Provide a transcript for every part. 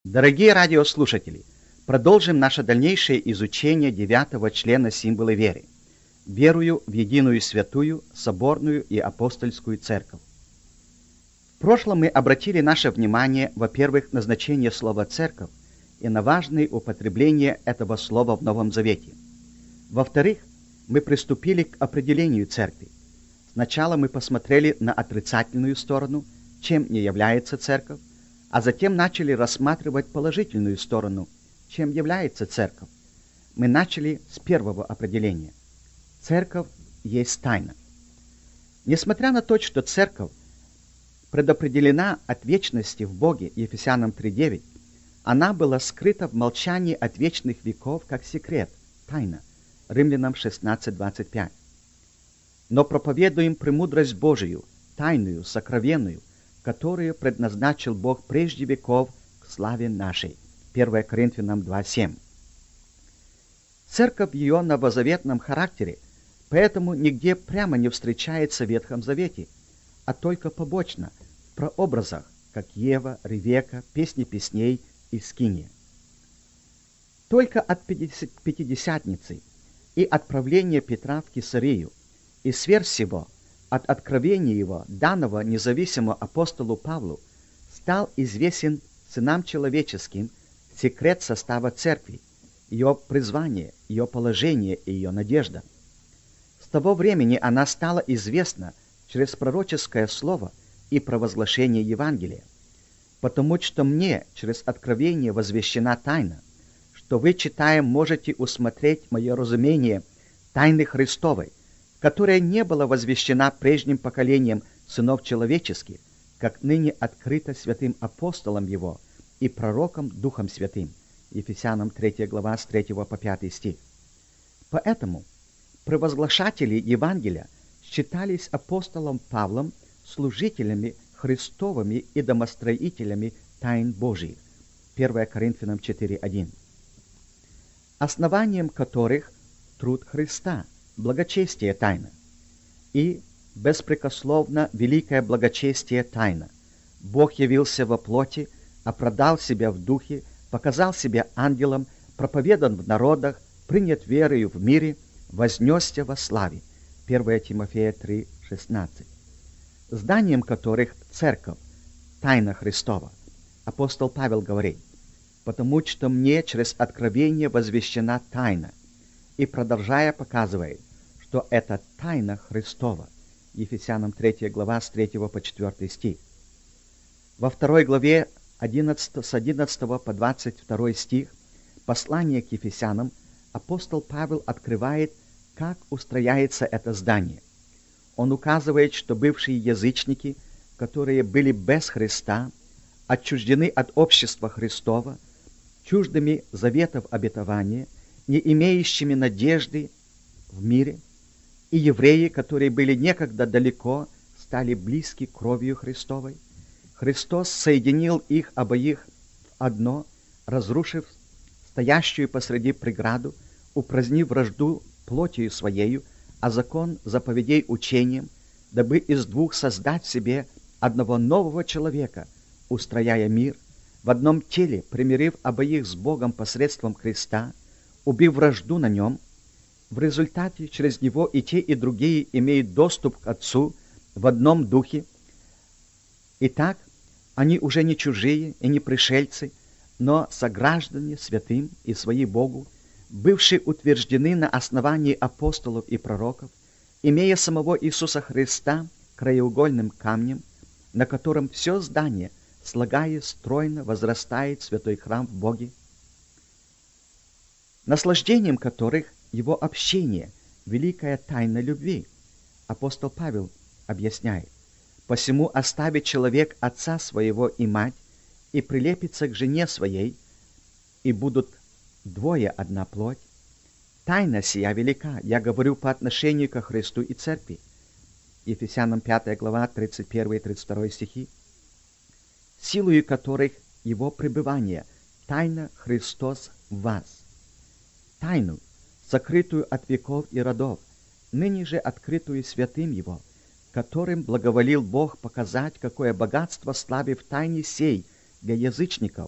Дорогие радиослушатели, продолжим наше дальнейшее изучение 9 члена символа веры. Верую в единую святую, соборную и апостольскую церковь. В прошлом мы обратили наше внимание, во-первых, на значение слова «церковь» и на важное употребление этого слова в Новом Завете. Во-вторых, мы приступили к определению церкви. Сначала мы посмотрели на отрицательную сторону, чем не является церковь, а затем начали рассматривать положительную сторону, чем является церковь. Мы начали с первого определения. Церковь есть тайна. Несмотря на то, что церковь предопределена от вечности в Боге, Ефесянам 3:9, она была скрыта в молчании от вечных веков как секрет, тайна, Римлянам 16:25. Но проповедуем премудрость Божию, тайную, сокровенную, которую предназначил Бог прежде веков к славе нашей. 1 Коринфянам 2:7. Церковь в ее новозаветном характере поэтому нигде прямо не встречается в Ветхом Завете, а только побочно, в прообразах, как Ева, Ревека, Песни песней и Скиния. Только от Пятидесятницы и отправления Петра в Кесарию, и сверх всего от откровения его, данного независимому апостолу Павлу, стал известен сынам человеческим секрет состава церкви, ее призвание, ее положение и ее надежда. С того времени она стала известна через пророческое слово и провозглашение Евангелия, потому что мне через откровение возвещена тайна, что вы, читая, можете усмотреть мое разумение тайны Христовой, которая не была возвещена прежним поколением сынов человеческих, как ныне открыто святым апостолом его и пророком Духом Святым. Ефесянам 3 глава с 3 по 5 стих. Поэтому провозглашатели Евангелия считались апостолом Павлом служителями Христовыми и домостроителями тайн Божиих. 1 Коринфянам 4:1. Основанием которых труд Христа, благочестие тайна, и беспрекословно великое благочестие тайна. Бог явился во плоти, оправдал себя в духе, показал себя ангелом, проповедан в народах, принят верою в мире, вознесся во славе. 1 Тимофея 3:16. Зданием которых церковь, тайна Христова. Апостол Павел говорит: «Потому что мне через откровение возвещена тайна», и, продолжая, показывает, что это тайна Христова. Ефесянам 3 глава с 3 по 4 стих. Во 2 главе с 11 по 22 стих послания к Ефесянам апостол Павел открывает, как устрояется это здание. Он указывает, что бывшие язычники, которые были без Христа, отчуждены от общества Христова, чуждыми заветов обетования, не имеющими надежды в мире, и евреи, которые были некогда далеко, стали близки кровью Христовой. Христос соединил их обоих в одно, разрушив стоящую посреди преграду, упразднив вражду плотью своею, а закон заповедей учением, дабы из двух создать себе одного нового человека, устрояя мир, в одном теле, примирив обоих с Богом посредством Христа, убив вражду на нем. В результате через него и те, и другие имеют доступ к Отцу в одном духе. Итак, они уже не чужие и не пришельцы, но сограждане святым и свои Богу, бывшие утверждены на основании апостолов и пророков, имея самого Иисуса Христа краеугольным камнем, на котором все здание, слагаясь стройно, возрастает святой храм в Боге, наслаждением которых его общение, великая тайна любви. Апостол Павел объясняет: «Посему оставит человек отца своего и мать, и прилепится к жене своей, и будут двое одна плоть. Тайна сия велика, я говорю по отношению ко Христу и Церкви». Ефесянам 5 глава 31 и 32 стихи. «Силою которых его пребывание, тайна Христос в вас». Тайну, сокрытую от веков и родов, ныне же открытую святым его, которым благоволил Бог показать, какое богатство славы в тайне сей для язычников,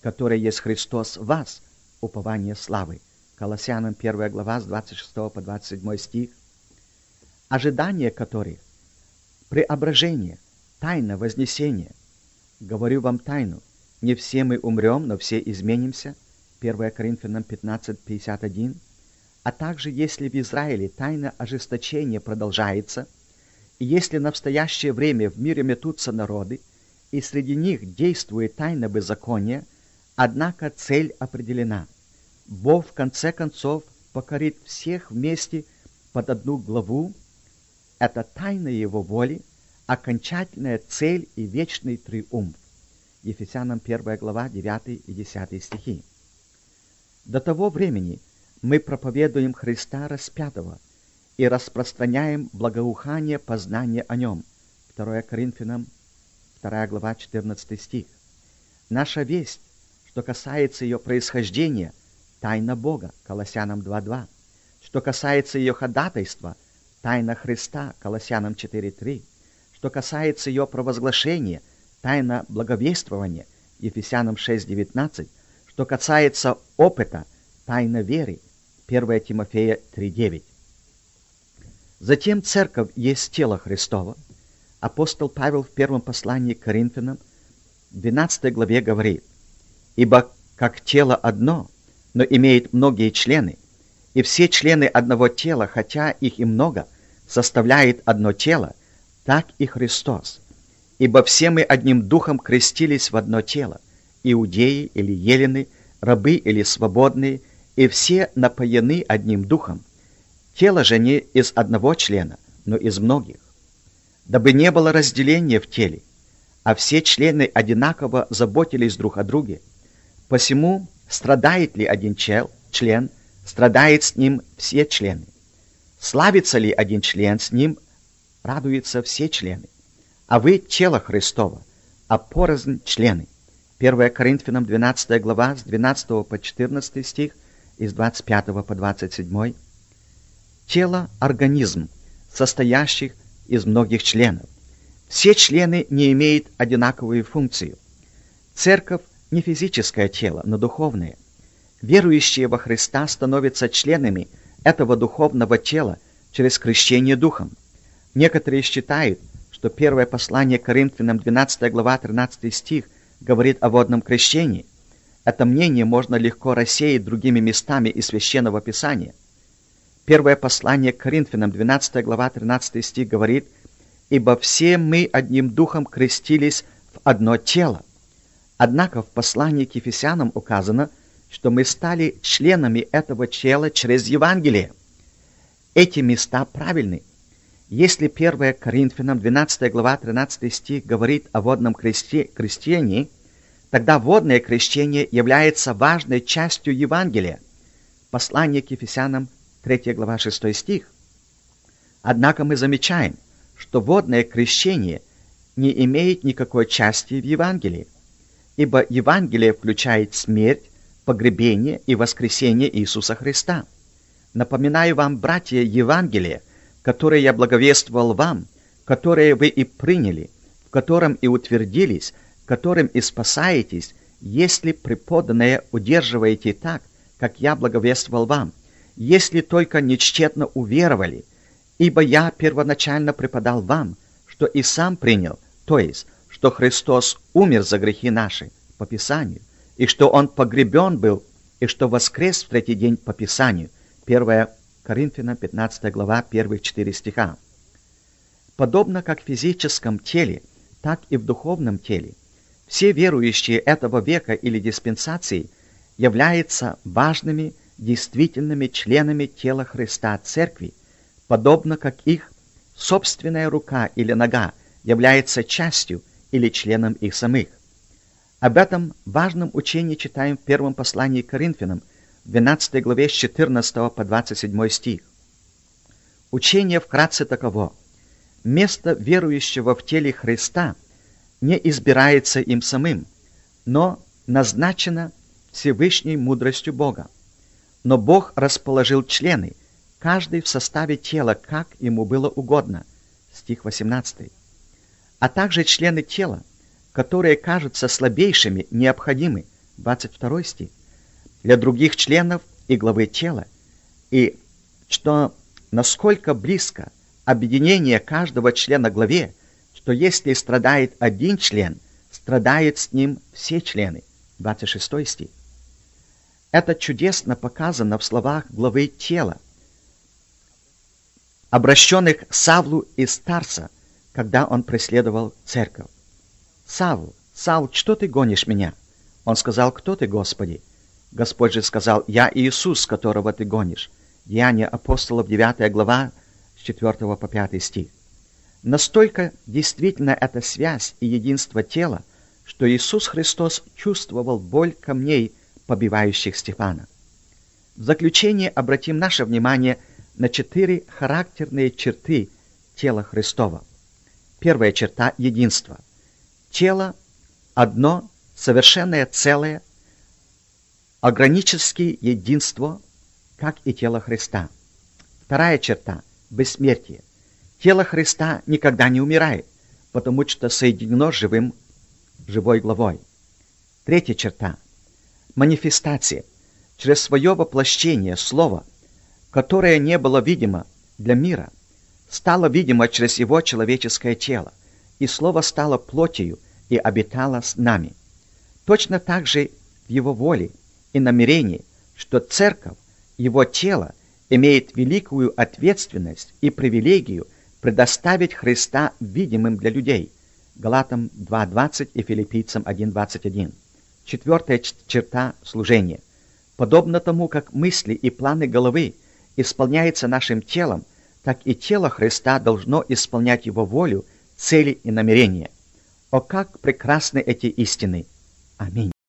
который есть Христос в вас, упование славы. Колоссянам 1 глава с 26 по 27 стих. Ожидание которых преображение, тайна вознесения. Говорю вам тайну, не все мы умрем, но все изменимся. 1 Коринфянам 15:51. А также, если в Израиле тайна ожесточения продолжается, и если на настоящее время в мире метутся народы, и среди них действует тайна беззакония, однако цель определена. Бог в конце концов покорит всех вместе под одну главу. Это тайна Его воли, окончательная цель и вечный триумф. Ефесянам 1 глава 9 и 10 стихи. До того времени мы проповедуем Христа распятого и распространяем благоухание познания о Нем. 2 Коринфянам 2 глава 14 стих. Наша весть, что касается ее происхождения, тайна Бога. Колоссянам 2:2. Что касается ее ходатайства, тайна Христа. Колоссянам 4:3. Что касается ее провозглашения, тайна благовествования. Ефесянам 6:19. Что касается опыта, тайна веры. 1 Тимофея 3:9. Затем церковь есть тело Христово. Апостол Павел в первом послании к Коринфянам, в 12 главе говорит: «Ибо как тело одно, но имеет многие члены, и все члены одного тела, хотя их и много, составляет одно тело, так и Христос. Ибо все мы одним духом крестились в одно тело, иудеи или елены, рабы или свободные, и все напоены одним духом. Тело же не из одного члена, но из многих. Дабы не было разделения в теле, а все члены одинаково заботились друг о друге. Посему страдает ли один член, страдает с ним все члены. Славится ли один член, с ним радуются все члены. А вы тело Христово, а порознь члены». 1 Коринфянам 12 глава с 12 по 14 стих и с 25 по 27. Тело – организм, состоящий из многих членов. Все члены не имеют одинаковую функцию. Церковь не физическое тело, но духовное. Верующие во Христа становятся членами этого духовного тела через крещение Духом. Некоторые считают, что первое послание к Коринфянам, 12 глава, 13 стих, говорит о водном крещении. Это мнение можно легко рассеять другими местами из Священного Писания. Первое послание к Коринфянам, 12 глава, 13 стих говорит: «Ибо все мы одним духом крестились в одно тело». Однако в послании к Ефесянам указано, что мы стали членами этого тела через Евангелие. Эти места правильны. Если 1 Коринфянам, 12 глава, 13 стих говорит о водном крещении, тогда водное крещение является важной частью Евангелия. Послание к Ефесянам, 3 глава, 6 стих. Однако мы замечаем, что водное крещение не имеет никакой части в Евангелии, ибо Евангелие включает смерть, погребение и воскресение Иисуса Христа. Напоминаю вам, братья, Евангелие, которое я благовествовал вам, которое вы и приняли, в котором и утвердились, которым и спасаетесь, если преподанное удерживаете так, как я благовествовал вам, если только нечтетно уверовали, ибо я первоначально преподал вам, что и сам принял, то есть, что Христос умер за грехи наши по Писанию, и что Он погребен был, и что воскрес в третий день по Писанию. 1 Коринфянам, 15 глава, первых 4 стиха. Подобно как в физическом теле, так и в духовном теле, все верующие этого века или диспенсации являются важными, действительными членами тела Христа Церкви, подобно как их собственная рука или нога является частью или членом их самих. Об этом важном учении читаем в первом послании к Коринфянам, 12 главе с 14 по 27 стих. Учение вкратце таково: место верующего в теле Христа не избирается им самим, но назначено Всевышней мудростью Бога. Но Бог расположил члены, каждый в составе тела, как ему было угодно. Стих 18. А также члены тела, которые кажутся слабейшими, необходимы 22 стих, для других членов и главы тела, и что насколько близко объединение каждого члена главе, что если страдает один член, страдают с ним все члены. 26 стих. Это чудесно показано в словах главы тела, обращенных к Савлу из Тарса, когда он преследовал церковь. «Савл, Савл, что ты гонишь меня?» Он сказал: «Кто ты, Господи?» Господь же сказал: «Я Иисус, которого ты гонишь». Деяния апостолов, 9 глава, с 4 по 5 стих. Настолько действительно эта связь и единство тела, что Иисус Христос чувствовал боль камней, побивающих Стефана. В заключение обратим наше внимание на 4 характерные черты тела Христова. Первая черта – единство. Тело одно, совершенное целое, органическое единство, как и тело Христа. Вторая черта – бессмертие. Тело Христа никогда не умирает, потому что соединено живой главой. Третья черта – манифестация. Через свое воплощение Слово, которое не было видимо для мира, стало видимо через его человеческое тело, и Слово стало плотью и обитало с нами. Точно так же в его воле и намерении, что Церковь, его тело, имеет великую ответственность и привилегию предоставить Христа видимым для людей. Галатам 2:20 и Филиппийцам 1:21. Четвертая черта служения. Подобно тому, как мысли и планы головы исполняются нашим телом, так и тело Христа должно исполнять его волю, цели и намерения. О, как прекрасны эти истины! Аминь.